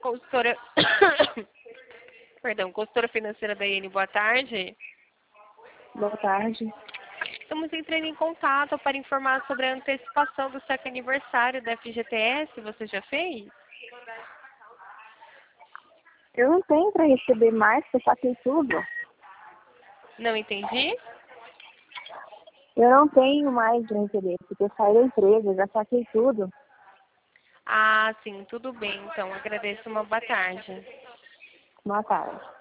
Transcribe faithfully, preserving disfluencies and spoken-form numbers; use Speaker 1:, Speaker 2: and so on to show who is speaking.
Speaker 1: Consultora... Perdão, consultora financeira da I N, boa tarde.
Speaker 2: Boa tarde.
Speaker 1: Estamos entrando em contato para informar sobre a antecipação do sétimo aniversário da F G T S. Você já fez?
Speaker 2: Eu não tenho para receber mais, porque eu saquei tudo.
Speaker 1: Não entendi?
Speaker 2: Eu não tenho mais para receber, porque eu saí da empresa, eu já saquei tudo.
Speaker 1: Ah, sim, tudo bem. Então, agradeço. Uma boa tarde.
Speaker 2: Boa tarde.